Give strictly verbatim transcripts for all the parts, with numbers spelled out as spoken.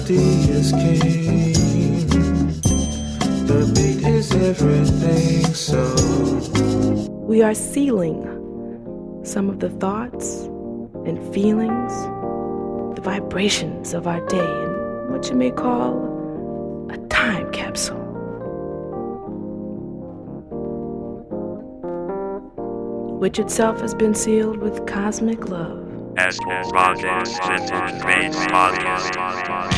melody is king. The beat is everything, so we are sealing some of the thoughts and feelings, the vibrations of our day in what you may call a time capsule. Which itself has been sealed with cosmic love. Astral Broadcast Center Trades Podcast.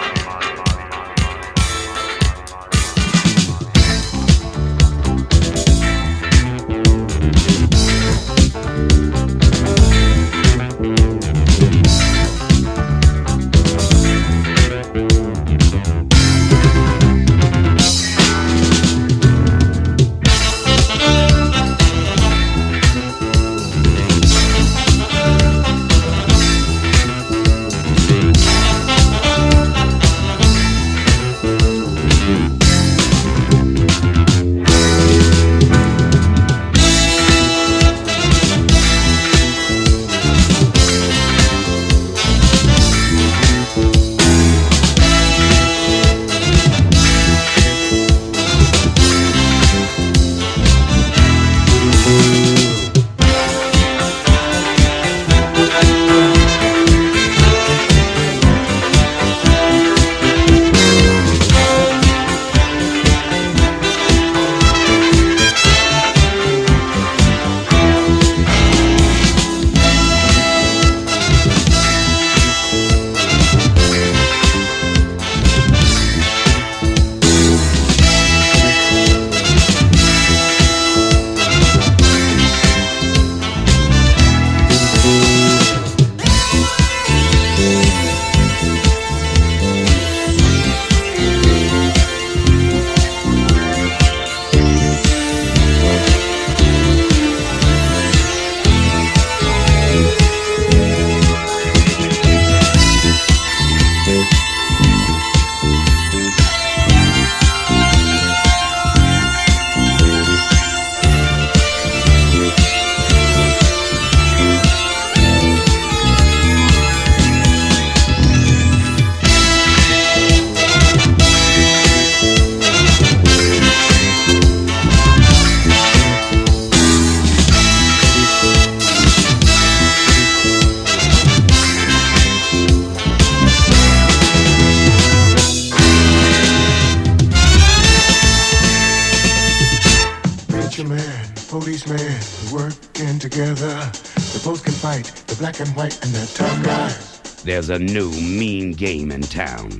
Black and white and they're tough guys. There's a new mean game in town,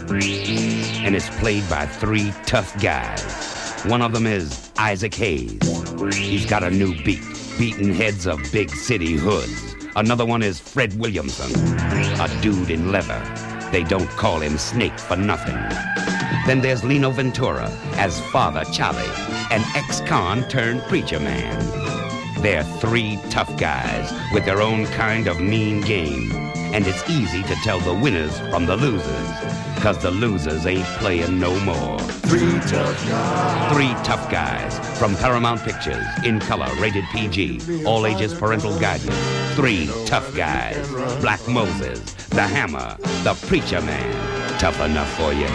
and it's played by three tough guys. One of them is Isaac Hayes. He's got a new beat, beating heads of big city hoods. Another one is Fred Williamson, a dude in leather. They don't call him Snake for nothing. Then there's Lino Ventura as Father Charlie, an ex-con turned preacher man. They're three tough guys with their own kind of mean game. And it's easy to tell the winners from the losers, cause the losers ain't playing no more. Three tough guys. Three tough guys from Paramount Pictures, in color, rated P G, all ages parental guidance. Three tough guys. Black Moses, the Hammer, the Preacher Man. Tough enough for you.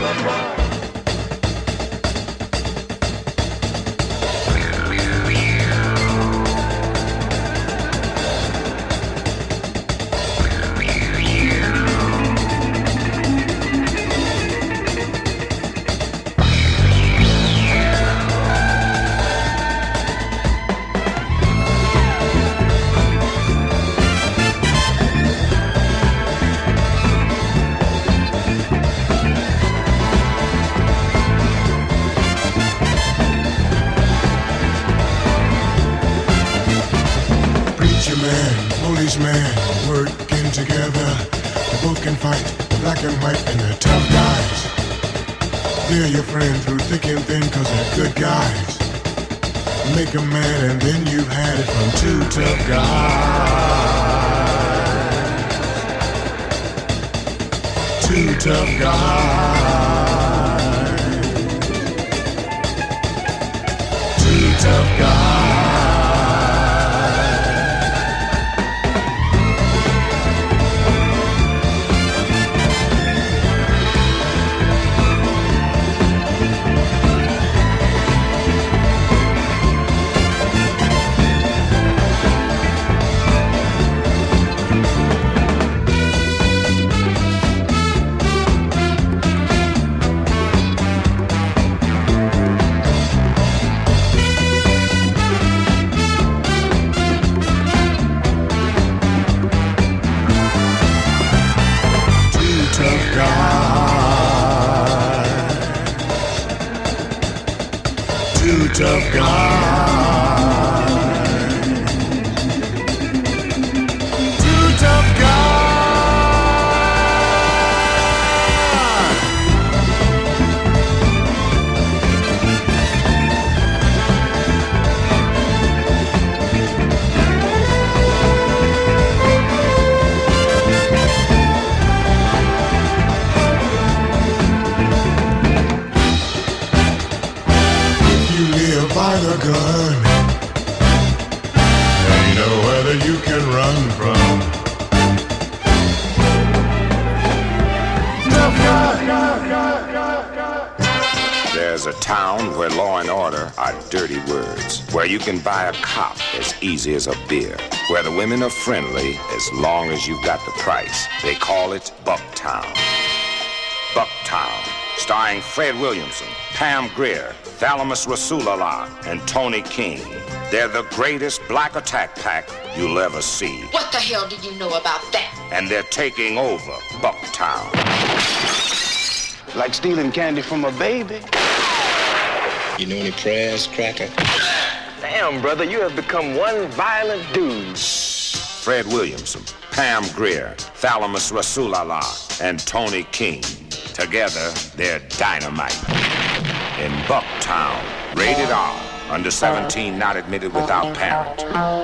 Man, working together. They both can fight, the black and white, and they're tough guys. They're your friend through thick and thin, cause they're good guys. Make a man and then you've had it from two tough guys. Two tough guys. Two tough guys. tough guys. Two tough guys. By the gun, ain't nowhere that you can run from. Tough guy. There's a town where law and order are dirty words, where you can buy a cop as easy as a beer, where the women are friendly as long as you've got the price. They call it Bucktown. Bucktown, starring Fred Williamson, Pam Grier, Thalamus Rasulullah, and Tony King. They're the greatest black attack pack you'll ever see. What the hell do you know about that? And they're taking over Bucktown. Like stealing candy from a baby. You know any prayers, Cracker? Damn, brother, you have become one violent dude. Fred Williamson, Pam Grier, Thalamus Rasulullah, and Tony King. Together, they're dynamite. In Bucktown, rated R, under seventeen, not admitted without parent.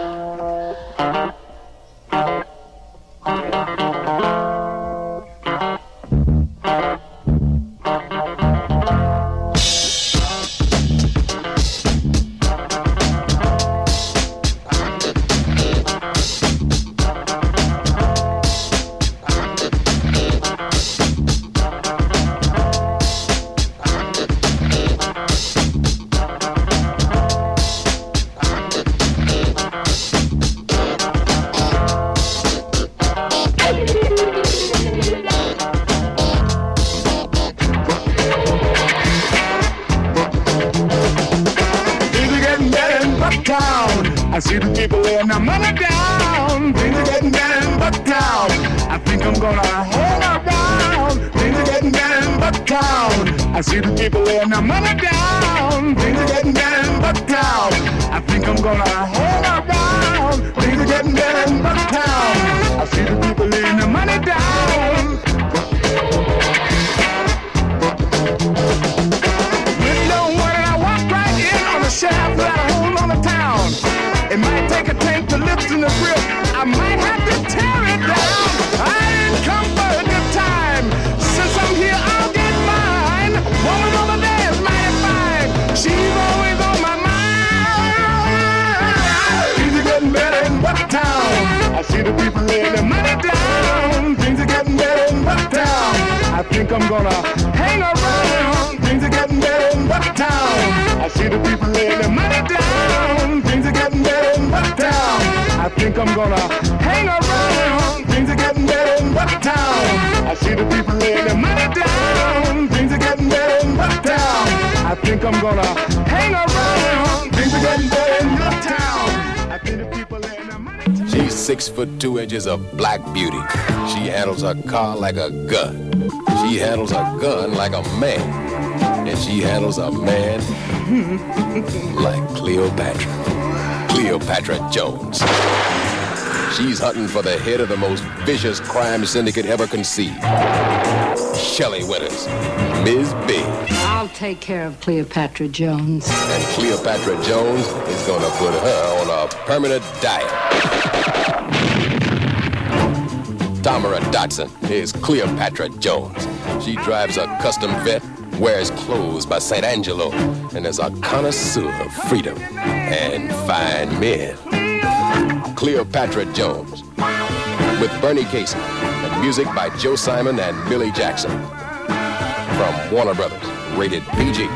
I see the people laying their money down. Things are getting better in Bucktown. I think I'm gonna hang around. Things are getting better in Bucktown. I see the people laying their money down. Things are getting better in Bucktown. I think I'm gonna hang around. Things are getting better in Bucktown. I see the people laying their money down. Really don't worry, I walk right in on the shaft without a hold on the town. It might take a tank to lift in the grip. I might have to tear it down. I didn't come for a good time. Since I'm here, I'll get mine. Woman over there is mighty fine. She's always on my mind. Things are getting better in Bucktown. I see the people laying their money down. Things are getting better in Bucktown. I think I'm gonna hang around. Things are getting better in Bucktown. I see the people laying their money down. Things are getting better in Bucktown. I think I'm gonna hang around. Things are getting better in Bucktown. I see the people laying their money down. Things are getting better in Bucktown. I think I'm gonna hang around. Things are getting better in Bucktown. I think the people laying their money down. She's six foot two inches of black beauty. She handles her car like a gun. She handles a gun like a man. And she handles a man like Cleopatra. Cleopatra Jones. She's hunting for the head of the most vicious crime syndicate ever conceived. Shelley Winters, Miz Big. I'll take care of Cleopatra Jones. And Cleopatra Jones is gonna put her on a permanent diet. Tamara Dotson is Cleopatra Jones. She drives a custom vet, wears clothes by Saint Angelo, and is a connoisseur of freedom and fine men. Cleopatra Jones, with Bernie Casey, and music by Joe Simon and Billy Jackson. From Warner Brothers, rated P G.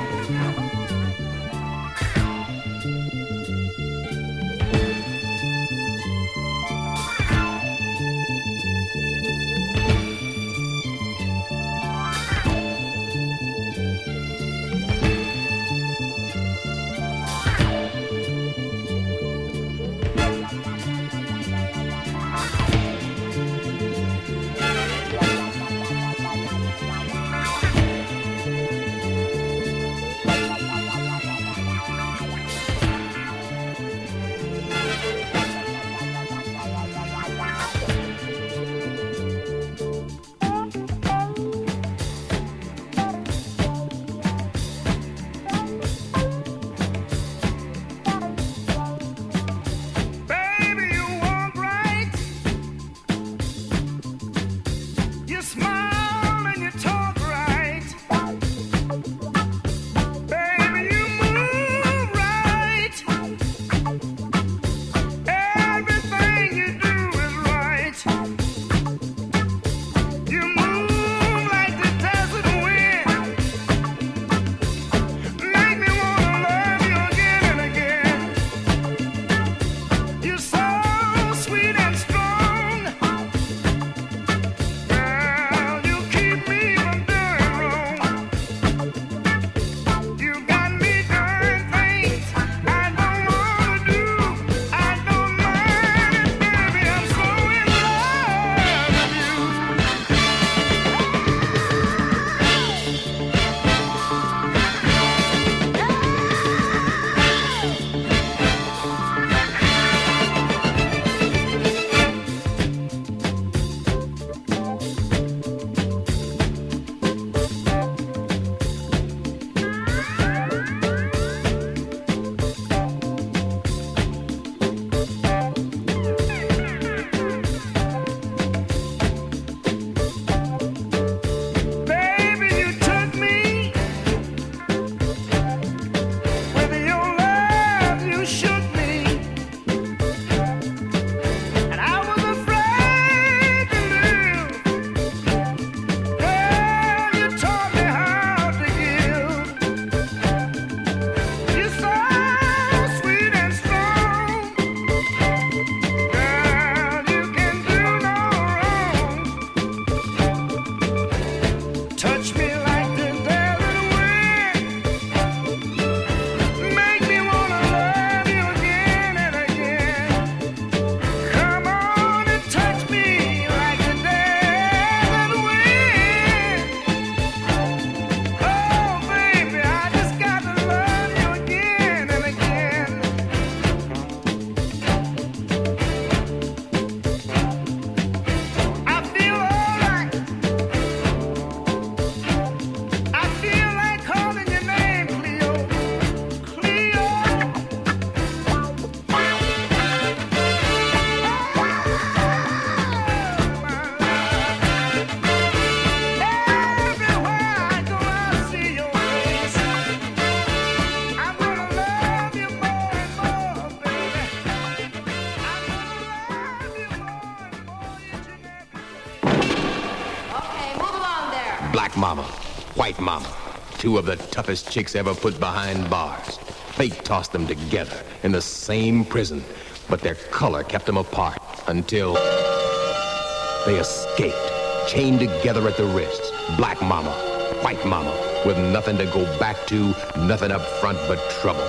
Mama, White Mama, two of the toughest chicks ever put behind bars. Fate tossed them together in the same prison, but their color kept them apart until they escaped, chained together at the wrists. Black Mama, White Mama, with nothing to go back to, nothing up front but trouble.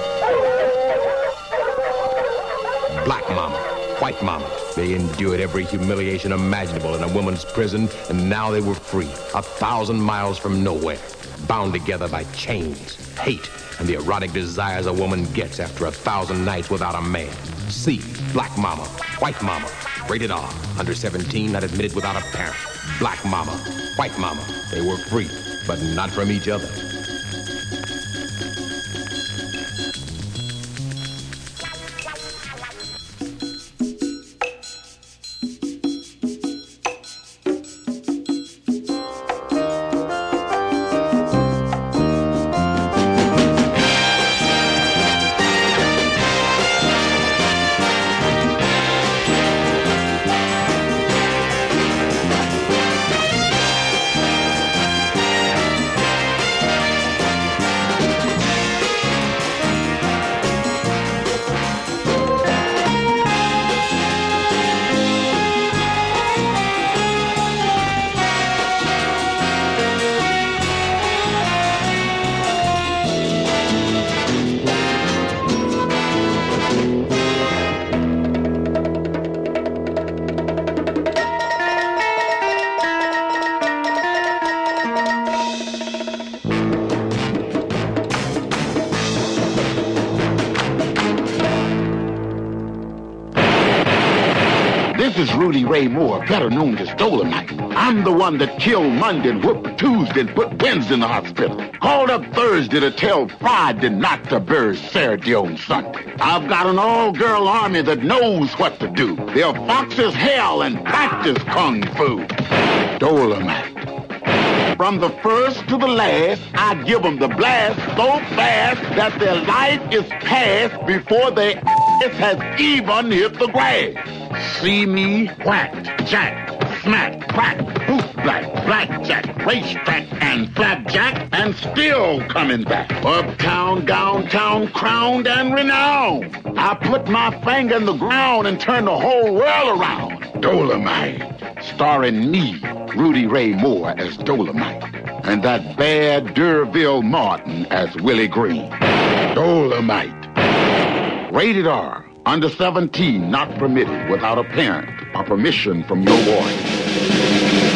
Black Mama, White Mama, they endured every humiliation imaginable in a woman's prison, and now they were free, a thousand miles from nowhere, bound together by chains, hate, and the erotic desires a woman gets after a thousand nights without a man. See, Black Mama, White Mama, rated R, under seventeen, not admitted without a parent. Black Mama, White Mama, they were free, but not from each other. This is Rudy Ray Moore, better known as Dolomite. I'm the one that killed Monday and whooped Tuesday and put Wednesday in the hospital. Called up Thursday to tell Friday not to bury Saturday on Sunday. I've got an all-girl army that knows what to do. They're fox as hell and practice kung fu. Dolomite. From the first to the last, I give them the blast so fast that their life is past before their ass has even hit the grass. See me whacked, jack, smack, crack, boot black, blackjack, racetrack, and flapjack, and still coming back. Uptown, downtown, crowned and renowned. I put my finger in the ground and turn the whole world around. Dolomite, starring me, Rudy Ray Moore as Dolomite, and that bad D'Urville Martin as Willie Green. Dolomite. Rated R. Under seventeen, not permitted without a parent or permission from your warden.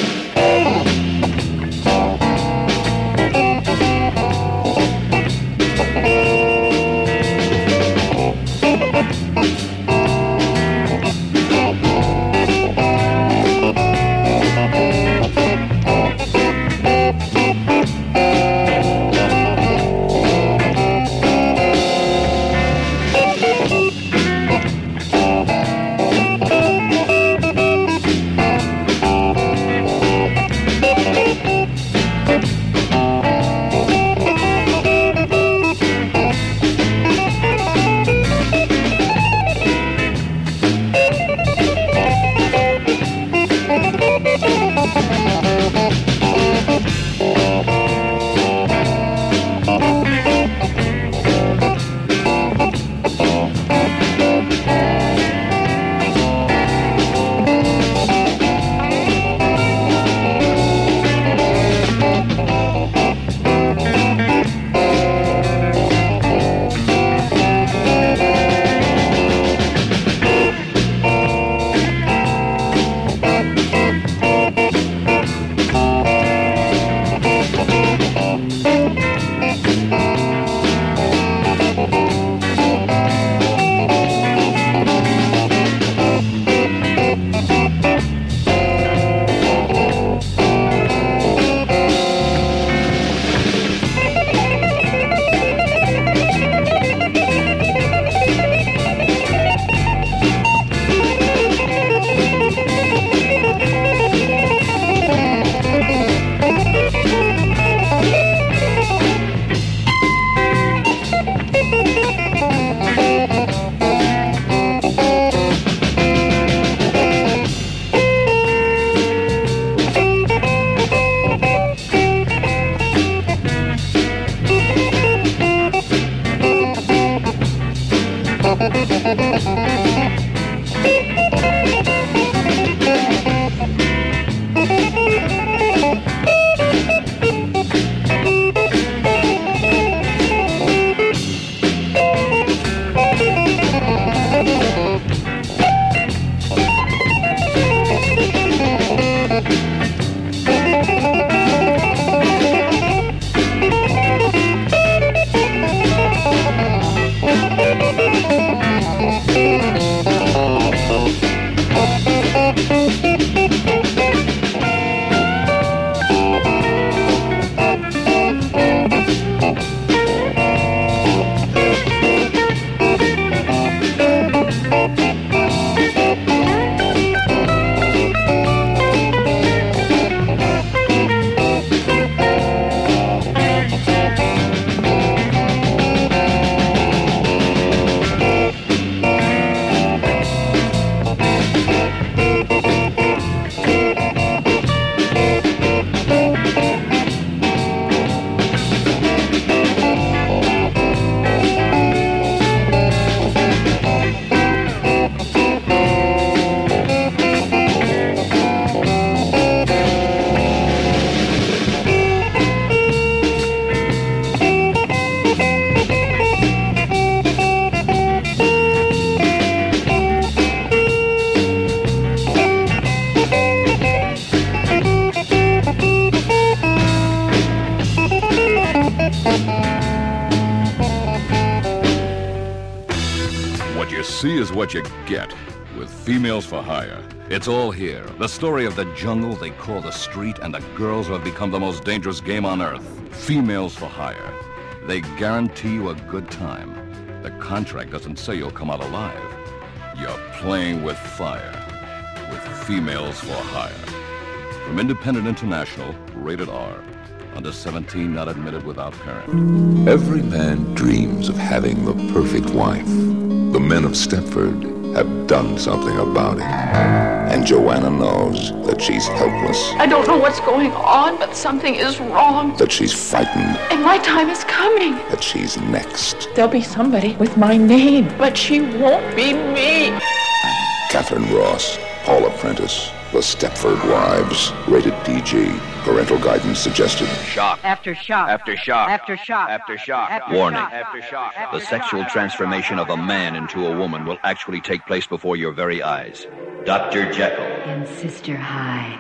What you see is what you get with Females for Hire. It's all here. The story of the jungle they call the street and the girls who have become the most dangerous game on earth. Females for Hire. They guarantee you a good time. The contract doesn't say you'll come out alive. You're playing with fire. With Females for Hire. From Independent International, rated R. Under seventeen, not admitted without parent. Every man dreams of having the perfect wife. The men of Stepford have done something about it. And Joanna knows that she's helpless. I don't know what's going on, but something is wrong. That she's frightened. And my time is coming. That she's next. There'll be somebody with my name, but she won't be me. Catherine Ross, Paula Prentice, The Stepford Wives, rated P G. Parental guidance suggested. Shock. After shock. After shock. After shock. After shock. After Warning. shock. After shock. The sexual transformation of a man into a woman will actually take place before your very eyes. Doctor Jekyll. And Sister Hyde.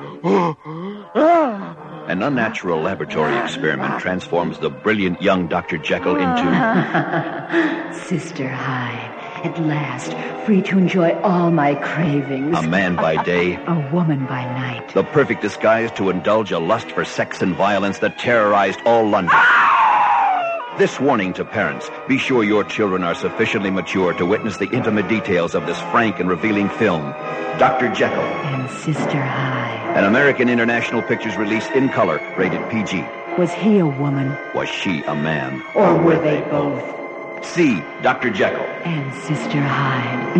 An unnatural laboratory experiment transforms the brilliant young Doctor Jekyll into... Sister Hyde. At last, free to enjoy all my cravings. A man by day. A woman by night. The perfect disguise to indulge a lust for sex and violence that terrorized all London. This warning to parents. Be sure your children are sufficiently mature to witness the intimate details of this frank and revealing film. Doctor Jekyll. And Sister Hyde. An American International Pictures release in color, rated P G. Was he a woman? Was she a man? Or were they both? See Doctor Jekyll. And Sister Hyde.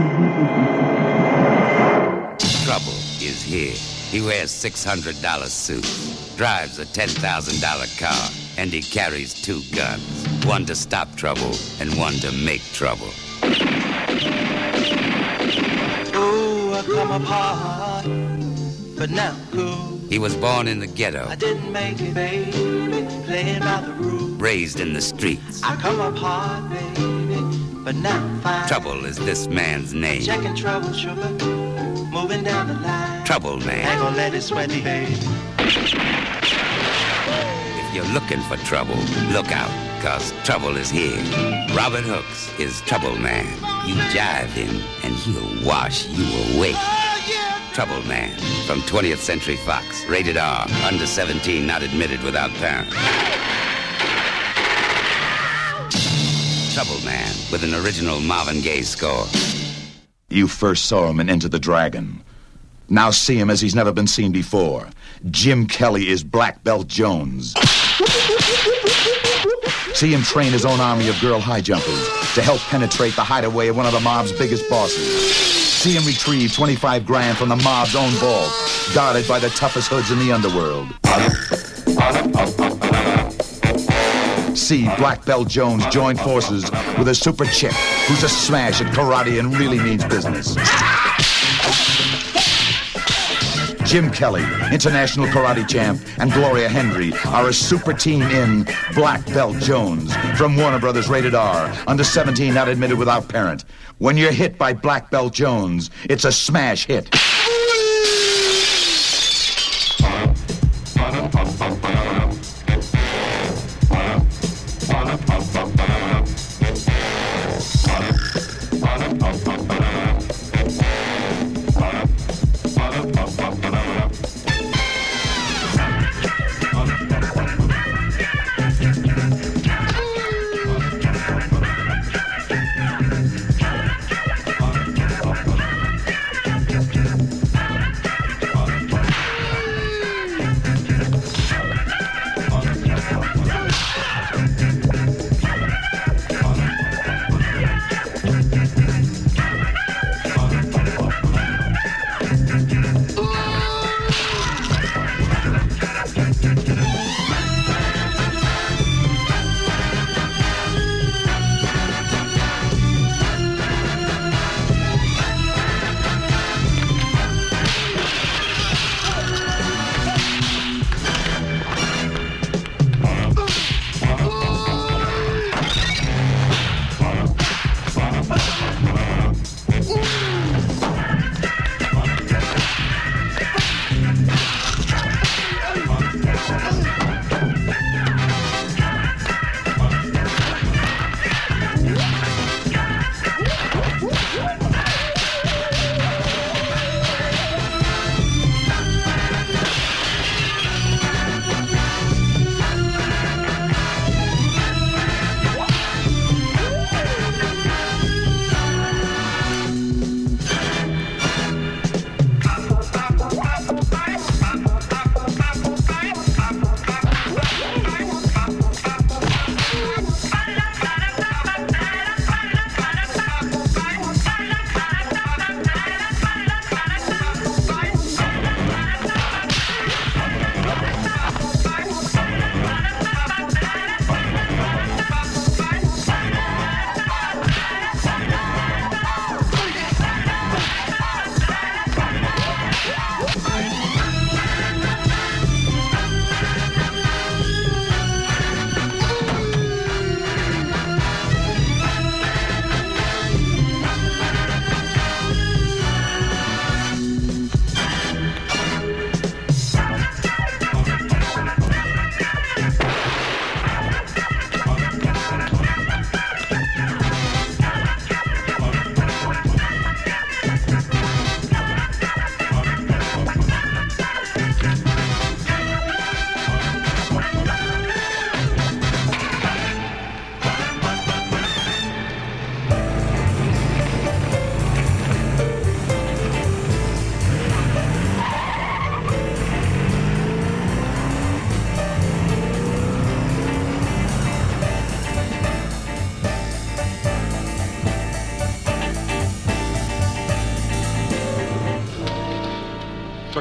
Trouble is here. He wears six hundred dollar suits, drives a ten thousand dollar car, and he carries two guns. One to stop trouble and one to make trouble. Oh, I come apart, but now who? He was born in the ghetto. I didn't make it, baby, playing by the rules. Raised in the streets. I come apart, baby, but now I'm fine. Trouble is this man's name. Checking trouble, sugar, moving down the line. Trouble man. Ain't gonna let it sweat me, baby. If you're looking for trouble, look out, cause trouble is here. Robert Hooks is Trouble Man. You jive him, and he'll wash you away. Trouble Man from twentieth Century Fox. Rated R. Under seventeen, not admitted without parent. Trouble Man with an original Marvin Gaye score. You first saw him in Enter the Dragon. Now see him as he's never been seen before. Jim Kelly is Black Belt Jones. See him train his own army of girl high jumpers to help penetrate the hideaway of one of the mob's biggest bosses. See him retrieve twenty-five grand from the mob's own vault, guarded by the toughest hoods in the underworld. See Black Belt Jones join forces with a super chick who's a smash at karate and really means business. Jim Kelly, international karate champ, and Gloria Hendry are a super team in Black Belt Jones from Warner Brothers Rated R, under seventeen, not admitted without parent. When you're hit by Black Belt Jones, it's a smash hit.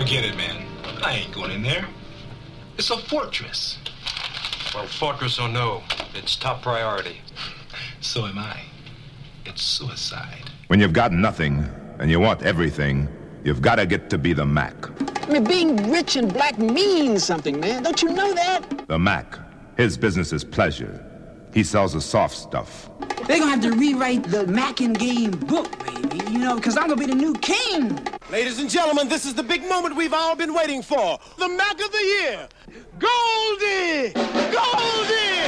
Forget it, man. I ain't going in there. It's a fortress. Well, fortress or no, it's top priority. So am I. It's suicide. When you've got nothing and you want everything, you've got to get to be the Mac. I mean, being rich and black means something, man. Don't you know that? The Mac. His business is pleasure. He sells the soft stuff. They're gonna have to rewrite the Mac and Game book, baby. You know, because I'm gonna be the new king. Ladies and gentlemen, this is the big moment we've all been waiting for. The Mac of the Year. Goldie! Goldie!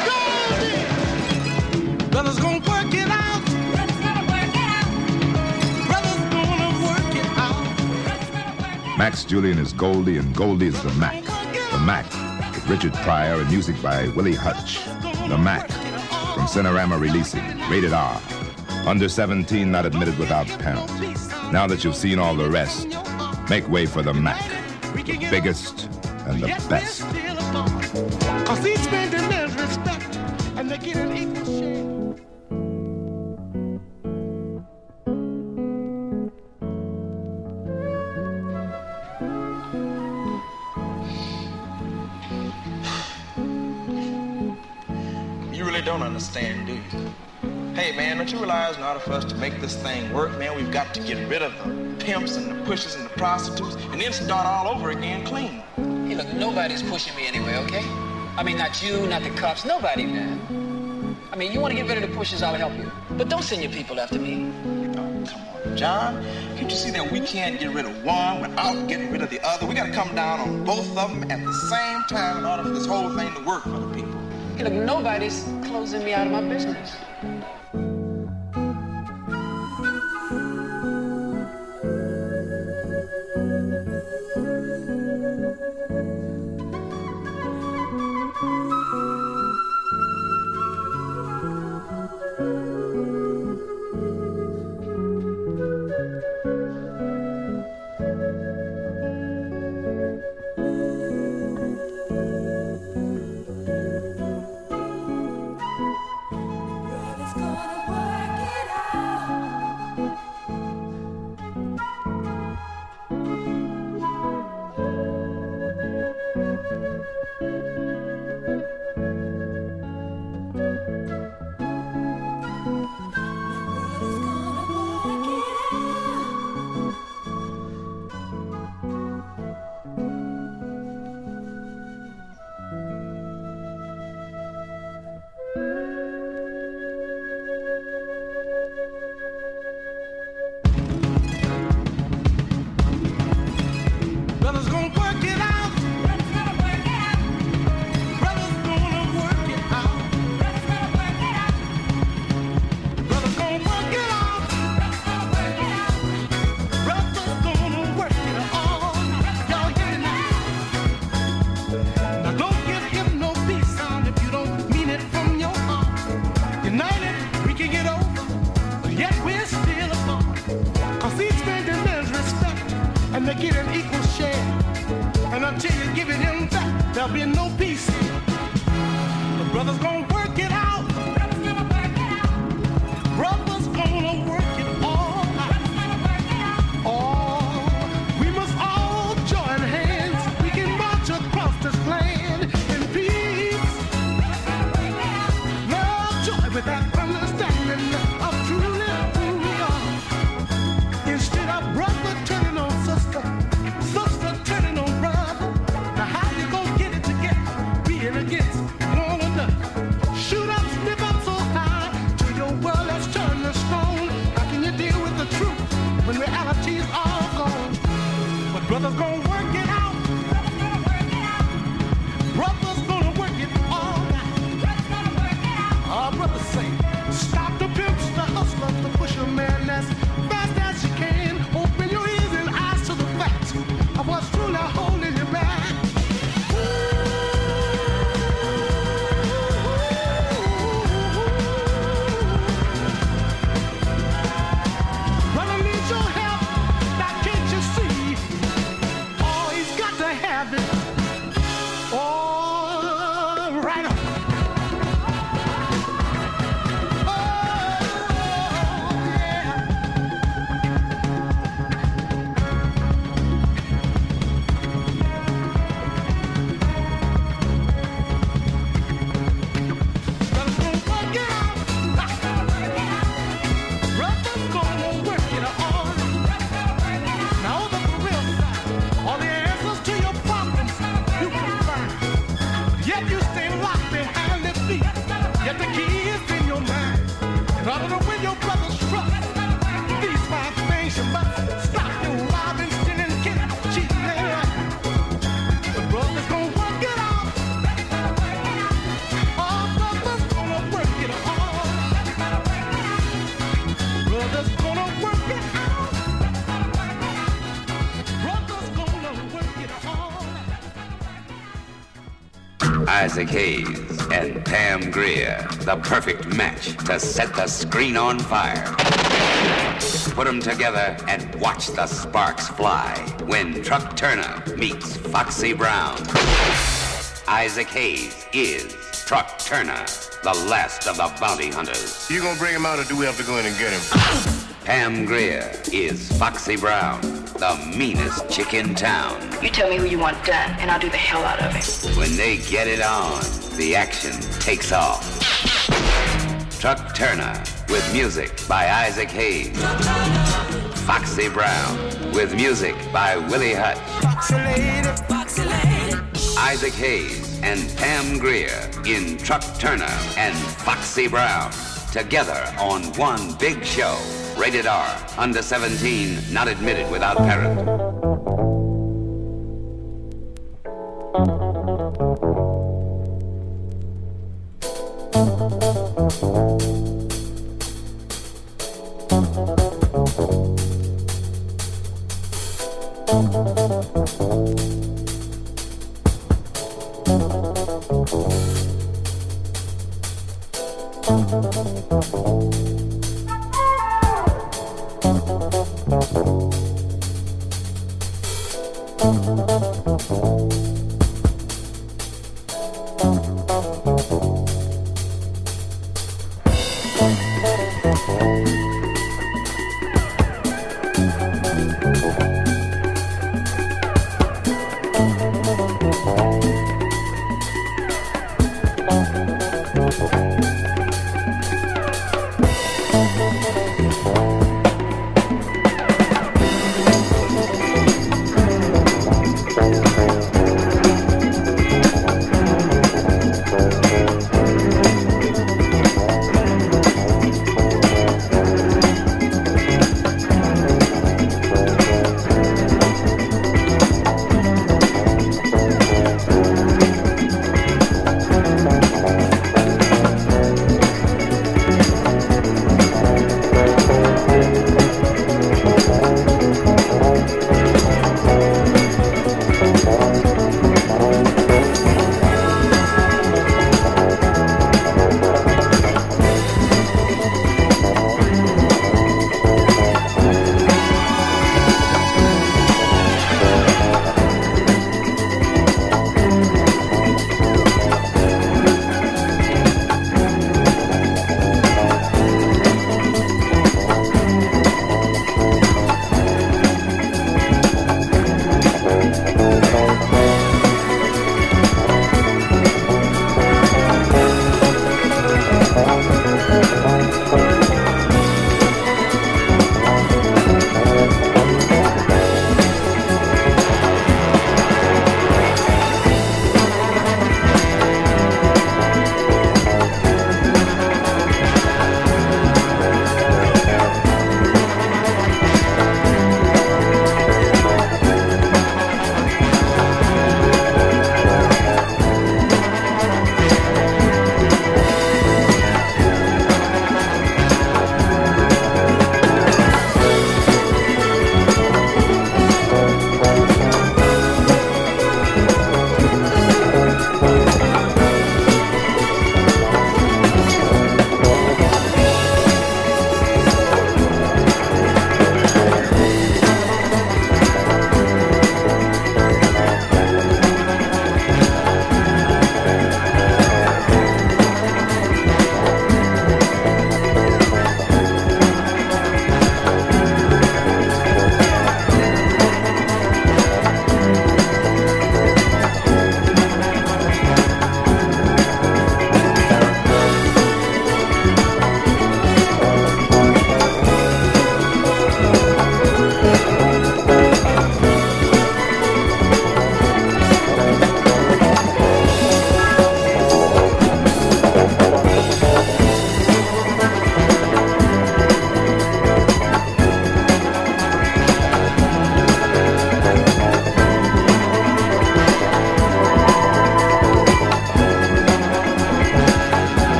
Goldie! Brothers gonna work it out. Brothers gonna work it out. Brothers gonna work it out. Max Julian is Goldie, and Goldie is the Mac. The Mac, with Richard Pryor and music by Willie Hutch. The Mac, from Cinerama Releasing, rated R. Under seventeen, not admitted without parent. Now that you've seen all the rest, make way for the Mac, the biggest and the best. Cause each man demands respect, and they get an equal share. You really don't understand, do you? Hey, man, don't you realize in order for us to make this thing work, man, we've got to get rid of the pimps and the pushers and the prostitutes and then start all over again clean. Hey, look, nobody's pushing me anyway, okay? I mean, not you, not the cops, nobody, man. I mean, you want to get rid of the pushers, I'll help you. But don't send your people after me. Oh, come on, John. Can't you see that we can't get rid of one without getting rid of the other? We got to come down on both of them at the same time in order for this whole thing to work for the people. Hey, look, nobody's closing me out of my business. and they get an equal share. And until you give it him back, there'll be no peace. The brothers gonna work it out. Brothers gonna work it out. Brothers gonna work it all out. Brothers gonna work it out. Oh, we must all join hands. We can march across this land in peace. Brothers gonna work it out. Love, joy, with that understanding of truly who we are. Instead of brother turning on sister, sister turning on brother. Now how you gonna get it together? Being against one another. Shoot up, slip up so high till your world has turned to stone. How can you deal with the truth when reality's all gone? But brothers gonna work it out. Brothers gonna work it out. Brothers gonna work it all out. Brothers gonna work it out. Our brothers say. Isaac Hayes and Pam Grier, the perfect match to set the screen on fire. Put them together and watch the sparks fly when Truck Turner meets Foxy Brown. Isaac Hayes is Truck Turner, the last of the bounty hunters. You gonna bring him out, or do we have to go in and get him? Pam Grier is Foxy Brown, the meanest chick in town. You tell me who you want done, and I'll do the hell out of it. When they get it on, the action takes off. Truck Turner, with music by Isaac Hayes. Foxy Brown, with music by Willie Hutch. Foxy lady, foxy lady. Isaac Hayes and Pam Grier in Truck Turner and Foxy Brown, together on one big show. Rated R, under seventeen, not admitted without parent.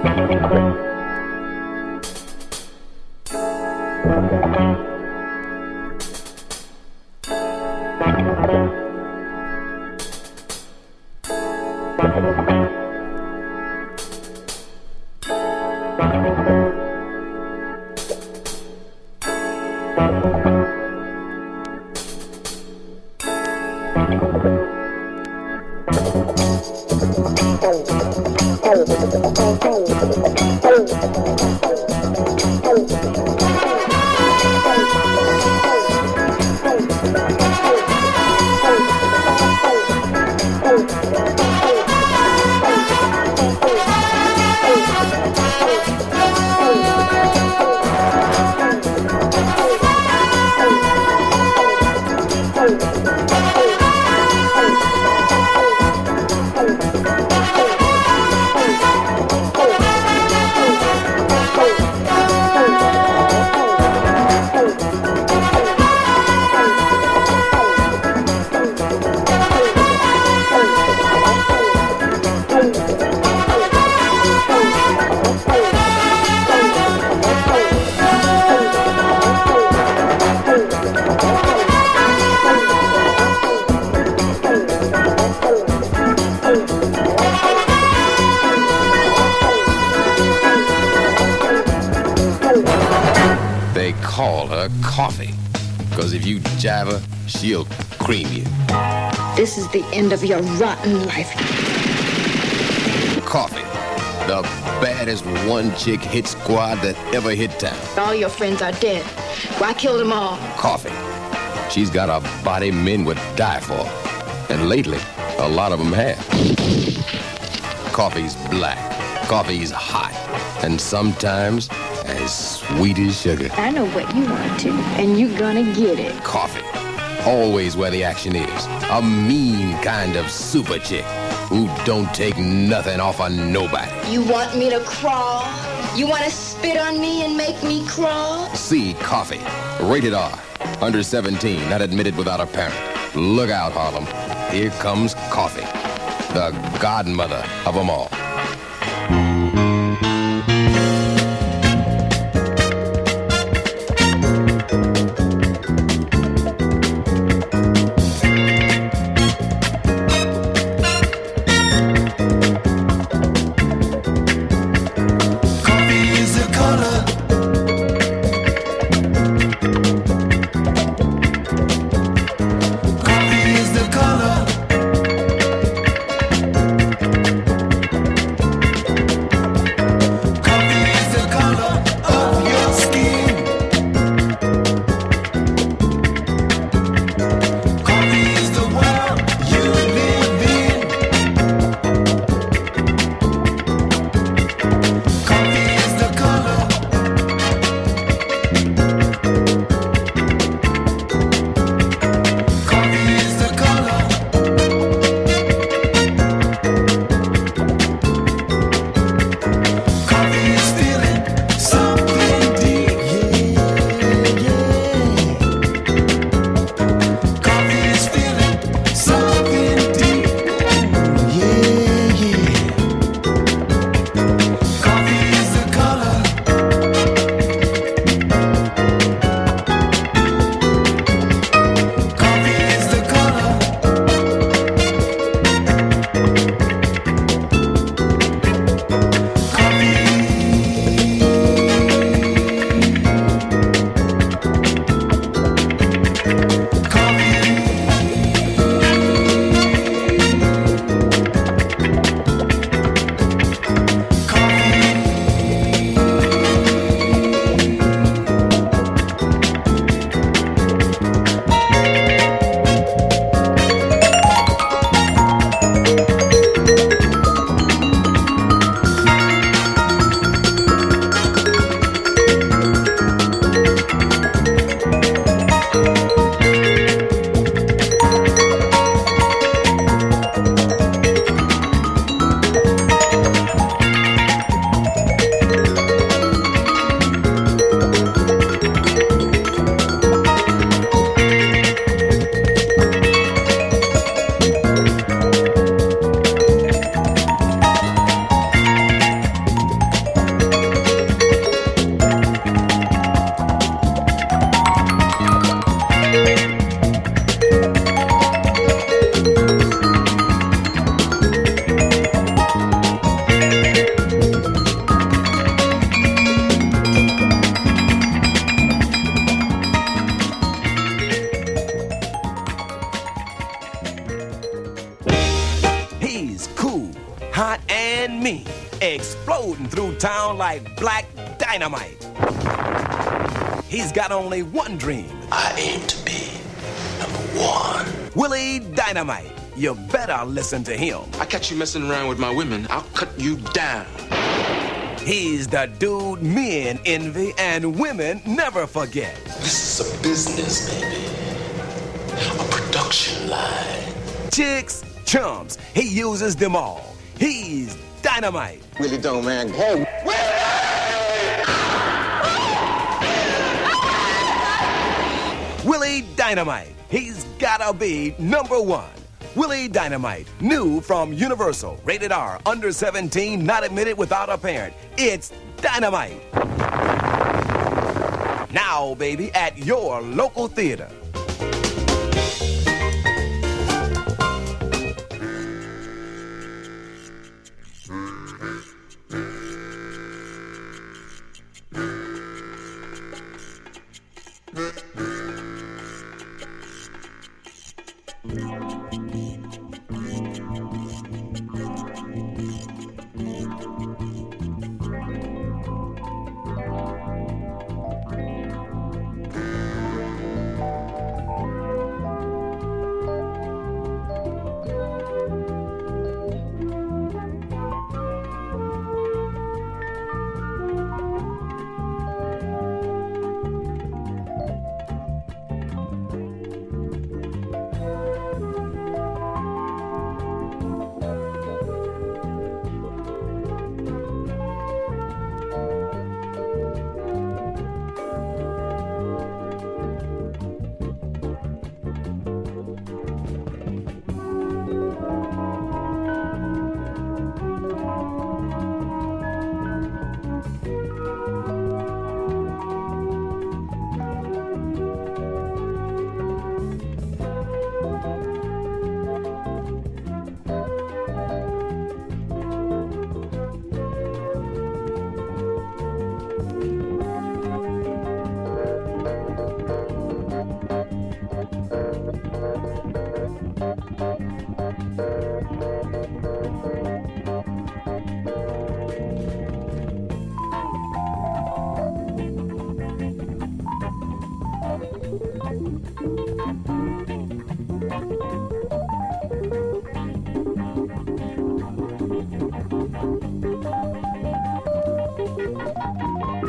Jive her, she'll cream you. This is the end of your rotten life. Coffee, the baddest one-chick hit squad that ever hit town. All your friends are dead. Why kill them all? Coffee, she's got a body men would die for. And lately, a lot of them have. Coffee's black, coffee's hot, and sometimes as sweet as sugar. I know what you want to, and you're gonna get it. Coffee. Always where the action is. A mean kind of super chick who don't take nothing off of nobody. You want me to crawl? You want to spit on me and make me crawl? See Coffee. Rated R. Under seventeen, not admitted without a parent. Look out, Harlem. Here comes Coffee. The godmother of them all. He's cool, hot, and mean, exploding through town like black dynamite. He's got only one dream. I aim to be number one. Willie Dynamite. You better listen to him. I catch you messing around with my women, I'll cut you down. He's the dude men envy and women never forget. This is a business, baby. A production line. Chicks, chumps, he uses them all. He's Dynamite. Willie don't, man. Hey, Willie Dynamite. He's gotta be number one. Willie Dynamite, new from Universal, rated R, under seventeen, not admitted without a parent. It's Dynamite. Now, baby, at your local theater.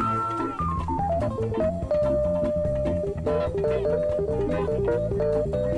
Thank you.